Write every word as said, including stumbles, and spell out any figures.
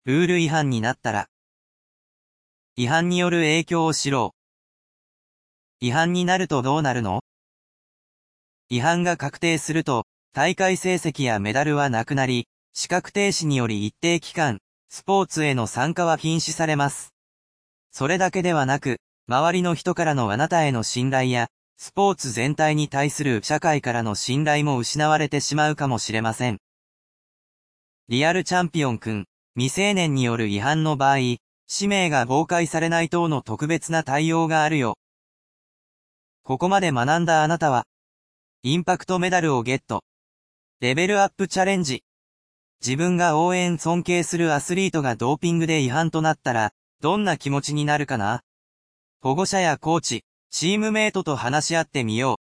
ルール違反になったら、違反による影響を知ろう。違反になるとどうなるの？違反が確定すると、大会成績やメダルはなくなり、資格停止により一定期間、スポーツへの参加は禁止されます。それだけではなく、周りの人からのあなたへの信頼や、スポーツ全体に対する社会からの信頼も失われてしまうかもしれません。リアルチャンピオンくん、未成年による違反の場合、氏名が公開されない等の特別な対応があるよ。ここまで学んだあなたは、インパクトメダルをゲット。レベルアップチャレンジ。自分が応援尊敬するアスリートがドーピングで違反となったら、どんな気持ちになるかな？保護者やコーチ、チームメイトと話し合ってみよう。